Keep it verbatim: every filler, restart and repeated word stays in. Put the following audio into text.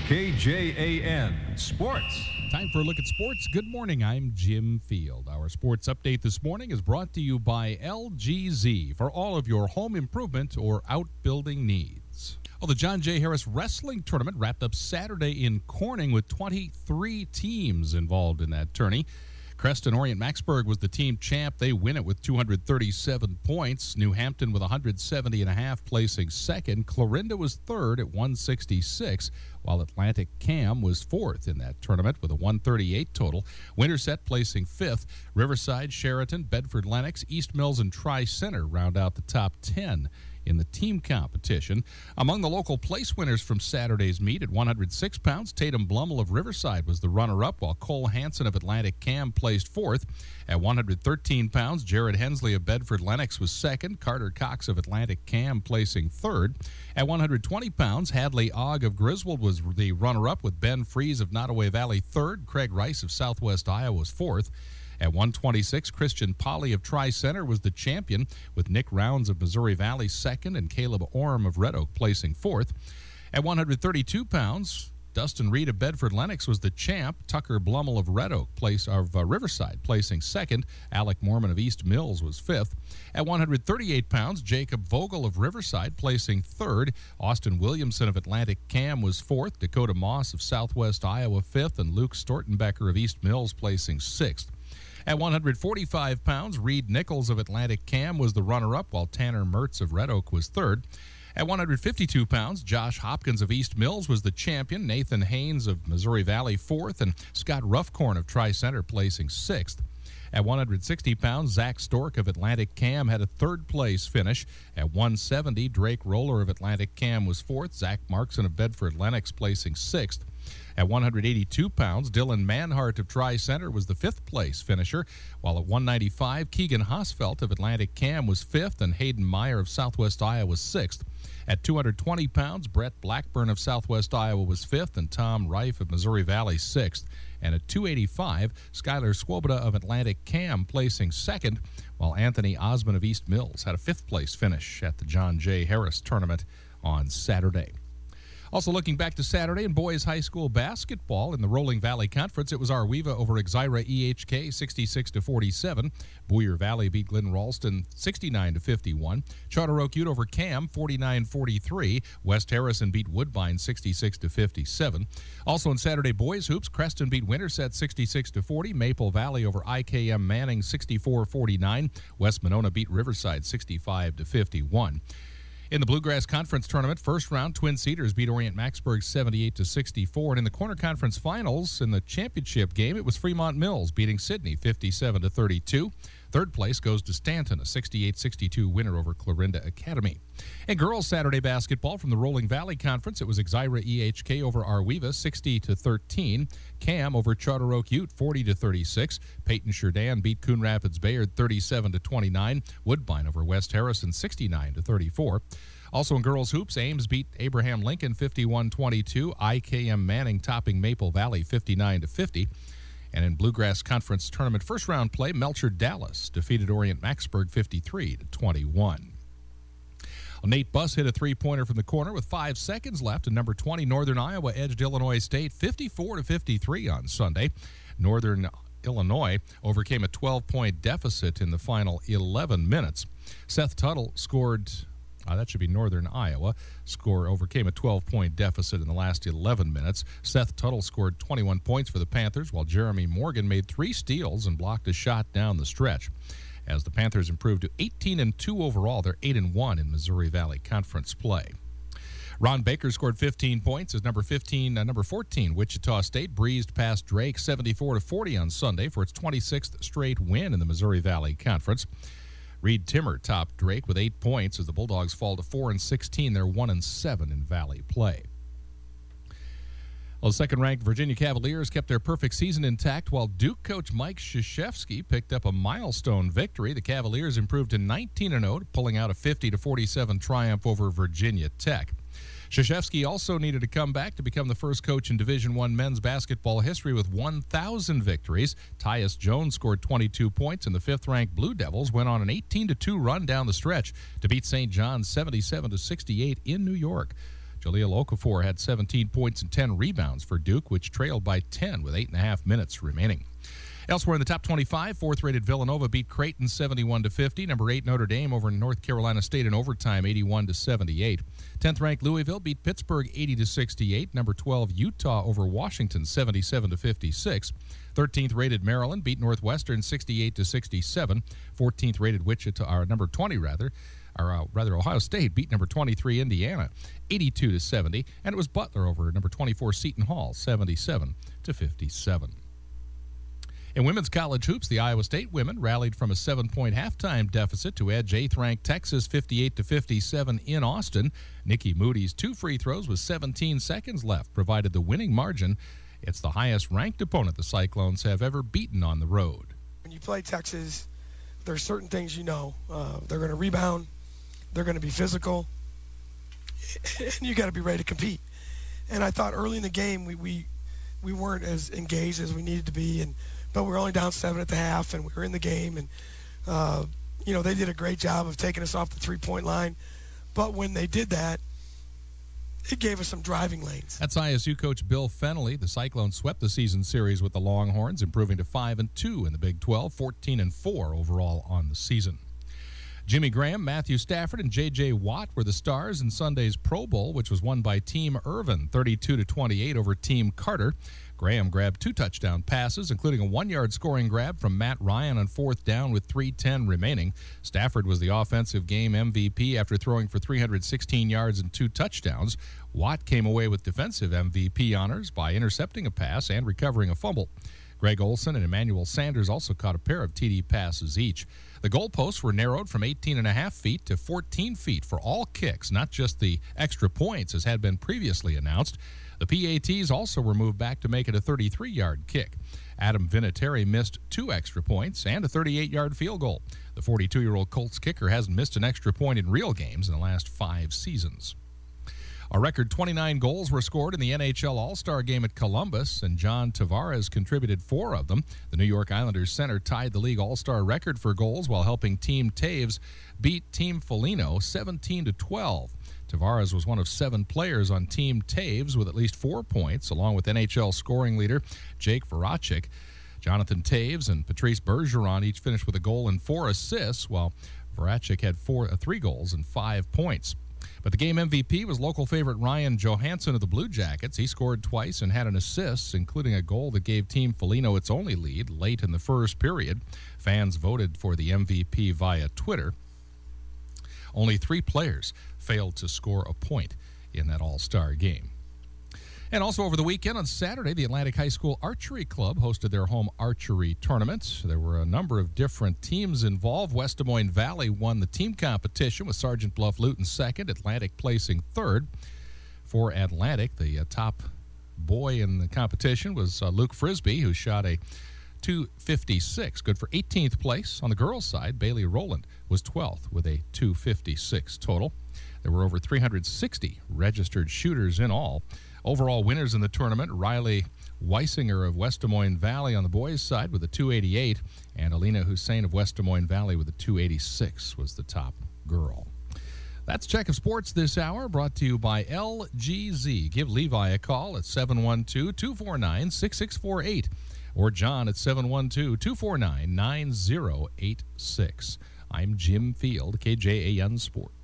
K J A N Sports. Time for a look at sports. Good morning. I'm Jim Field. Our sports update this morning is brought to you by L G Z for all of your home improvement or outbuilding needs. Well, the John J. Harris Wrestling Tournament wrapped up Saturday in Corning with twenty-three teams involved in that tourney. Creston Orient Maxburg was the team champ. They win it with two hundred thirty-seven points. New Hampton with one hundred seventy and a half, placing second. Clarinda was third at one sixty-six, while Atlantic Cam was fourth in that tournament with a one thirty-eight total. Winterset placing fifth. Riverside, Sheraton, Bedford Lenox, East Mills, and Tri-Center round out the top ten in the team competition. Among the local place winners from Saturday's meet at one hundred six pounds, Tatum Blummel of Riverside was the runner-up, while Cole Hansen of Atlantic Cam placed fourth. At one hundred thirteen pounds, Jared Hensley of Bedford Lenox was second, Carter Cox of Atlantic Cam placing third. At one hundred twenty pounds, Hadley Ogg of Griswold was the runner-up, with Ben Fries of Nottoway Valley third, Craig Rice of Southwest Iowa was fourth. At one twenty-six, Christian Polly of Tri-Center was the champion, with Nick Rounds of Missouri Valley second and Caleb Orm of Red Oak placing fourth. At one hundred thirty-two pounds, Dustin Reed of Bedford Lenox was the champ. Tucker Blummel of Red Oak, place of uh, Riverside, placing second. Alec Mormon of East Mills was fifth. At one hundred thirty-eight pounds, Jacob Vogel of Riverside placing third. Austin Williamson of Atlantic Cam was fourth. Dakota Moss of Southwest Iowa fifth, and Luke Stortenbecker of East Mills placing sixth. At one hundred forty-five pounds, Reed Nichols of Atlantic Cam was the runner-up, while Tanner Mertz of Red Oak was third. At one hundred fifty-two pounds, Josh Hopkins of East Mills was the champion, Nathan Haynes of Missouri Valley fourth, and Scott Ruffcorn of Tri-Center placing sixth. At one hundred sixty pounds, Zach Stork of Atlantic Cam had a third-place finish. At one seventy, Drake Roller of Atlantic Cam was fourth, Zach Markson of Bedford Lenox placing sixth. At one hundred eighty-two pounds, Dylan Manhart of Tri-Center was the fifth-place finisher, while at one ninety-five, Keegan Hosfeld of Atlantic Cam was fifth, and Hayden Meyer of Southwest Iowa was sixth. At two hundred twenty pounds, Brett Blackburn of Southwest Iowa was fifth, and Tom Reif of Missouri Valley sixth. And at two eighty-five, Skylar Swoboda of Atlantic Cam placing second, while Anthony Osmond of East Mills had a fifth-place finish at the John J. Harris Tournament on Saturday. Also looking back to Saturday in boys high school basketball in the Rolling Valley Conference, it was Arweva over Exira E H K sixty-six to forty-seven. Boyer Valley beat Glen Ralston sixty-nine to fifty-one. Charter Oak Ute over Cam forty-nine forty-three. West Harrison beat Woodbine sixty-six to fifty-seven. Also in Saturday boys hoops, Creston beat Winterset sixty-six to forty. Maple Valley over I K M Manning sixty-four forty-nine. West Monona beat Riverside sixty-five to fifty-one. In the Bluegrass Conference Tournament, first round, Twin Cedars beat Orient Maxburg seventy-eight to sixty-four. And in the Corner Conference Finals, in the championship game, it was Fremont Mills beating Sidney fifty-seven to thirty-two. Third place goes to Stanton, a sixty-eight sixty-two winner over Clarinda Academy. In girls Saturday basketball from the Rolling Valley Conference, it was Exira E H K over Arweva sixty to thirteen. Cam over Charter Oak Ute forty to thirty-six. Peyton Sherdan beat Coon Rapids Bayard thirty-seven to twenty-nine. Woodbine over West Harrison sixty-nine to thirty-four. Also in girls hoops, Ames beat Abraham Lincoln fifty-one twenty-two. I K M Manning topping Maple Valley fifty-nine to fifty. And in Bluegrass Conference Tournament first round play, Melcher Dallas defeated Orient Maxburg fifty-three to twenty-one. Well, Nate Buss hit a three-pointer from the corner with five seconds left, and number twenty Northern Iowa edged Illinois State fifty-four to fifty-three on Sunday. Northern Illinois overcame a twelve-point deficit in the final eleven minutes. Seth Tuttle scored Uh, that should be Northern Iowa. Score overcame a twelve-point deficit in the last eleven minutes. Seth Tuttle scored twenty-one points for the Panthers, while Jeremy Morgan made three steals and blocked a shot down the stretch. As the Panthers improved to eighteen and two overall, they're eight and one in Missouri Valley Conference play. Ron Baker scored fifteen points as number fifteen, uh, number fourteen Wichita State breezed past Drake seventy-four to forty on Sunday for its twenty-sixth straight win in the Missouri Valley Conference. Reed Timmer topped Drake with eight points as the Bulldogs fall to four and sixteen. They're one and seven in Valley play. Well, the second-ranked Virginia Cavaliers kept their perfect season intact, while Duke coach Mike Krzyzewski picked up a milestone victory. The Cavaliers improved to nineteen and oh, pulling out a fifty to forty-seven triumph over Virginia Tech. Krzyzewski also needed to come back to become the first coach in Division I men's basketball history with one thousand victories. Tyus Jones scored twenty-two points, and the fifth-ranked Blue Devils went on an eighteen to two run down the stretch to beat Saint John's seventy-seven to sixty-eight in New York. Jaleel Okafor had seventeen points and ten rebounds for Duke, which trailed by ten with eight and a half minutes remaining. Elsewhere in the top twenty-five, fourth-rated Villanova beat Creighton seventy-one to fifty. Number eight Notre Dame over North Carolina State in overtime, eighty-one to seventy-eight. tenth-ranked Louisville beat Pittsburgh eighty to sixty-eight. Number twelve Utah over Washington, seventy-seven to fifty-six. thirteenth-rated Maryland beat Northwestern sixty-eight to sixty-seven. fourteenth-rated Wichita, or number twenty rather, or uh, rather Ohio State beat number twenty-three Indiana, eighty-two to seventy, and it was Butler over number twenty-four Seton Hall, seventy-seven to fifty-seven. In women's college hoops, the Iowa State women rallied from a seven-point halftime deficit to edge eighth-ranked Texas fifty-eight to fifty-seven in Austin. Nikki Moody's two free throws with seventeen seconds left provided the winning margin. It's the highest-ranked opponent the Cyclones have ever beaten on the road. When you play Texas, there's certain things you know. Uh, they're going to rebound. They're going to be physical. And you got to be ready to compete. And I thought early in the game we, we, we weren't as engaged as we needed to be, and but we were only down seven at the half, and we were in the game. And, uh, you know, they did a great job of taking us off the three-point line. But when they did that, it gave us some driving lanes. That's I S U coach Bill Fennelly. The Cyclones swept the season series with the Longhorns, improving to five and two in the Big twelve, fourteen and four overall on the season. Jimmy Graham, Matthew Stafford, and J J. Watt were the stars in Sunday's Pro Bowl, which was won by Team Irvin, thirty-two to twenty-eight over Team Carter. Graham grabbed two touchdown passes, including a one-yard scoring grab from Matt Ryan on fourth down with three ten remaining. Stafford was the offensive game M V P after throwing for three hundred sixteen yards and two touchdowns. Watt came away with defensive M V P honors by intercepting a pass and recovering a fumble. Greg Olson and Emmanuel Sanders also caught a pair of T D passes each. The goalposts were narrowed from eighteen and a half feet to fourteen feet for all kicks, not just the extra points as had been previously announced. The P A Ts also were moved back to make it a thirty-three-yard kick. Adam Vinatieri missed two extra points and a thirty-eight-yard field goal. The forty-two-year-old Colts kicker hasn't missed an extra point in real games in the last five seasons. A record twenty-nine goals were scored in the N H L All-Star Game at Columbus, and John Tavares contributed four of them. The New York Islanders center tied the league All-Star record for goals while helping Team Taves beat Team Foligno seventeen to twelve. Tavares was one of seven players on Team Taves with at least four points, along with N H L scoring leader Jake Voracek. Jonathan Taves and Patrice Bergeron each finished with a goal and four assists, while Voracek had four, uh, three goals and five points. But the game M V P was local favorite Ryan Johansson of the Blue Jackets. He scored twice and had an assist, including a goal that gave Team Foligno its only lead late in the first period. Fans voted for the M V P via Twitter. Only three players failed to score a point in that All-Star game. And also over the weekend on Saturday, the Atlantic High School Archery Club hosted their home archery tournament. There were a number of different teams involved. West Des Moines Valley won the team competition with Sergeant Bluff Luton second, Atlantic placing third. For Atlantic, the uh, top boy in the competition was uh, Luke Frisbee, who shot a two fifty-six, good for eighteenth place. On the girls' side, Bailey Rowland was twelfth with a two fifty-six total. There were over three hundred sixty registered shooters in all. Overall winners in the tournament, Riley Weisinger of West Des Moines Valley on the boys' side with a two eighty-eight, and Alina Hussein of West Des Moines Valley with a two eighty-six was the top girl. That's Check of Sports this hour, brought to you by L G Z. Give Levi a call at seven one two, two four nine, six six four eight or John at seven one two, two four nine, nine zero eight six. I'm Jim Field, K J A N Sports.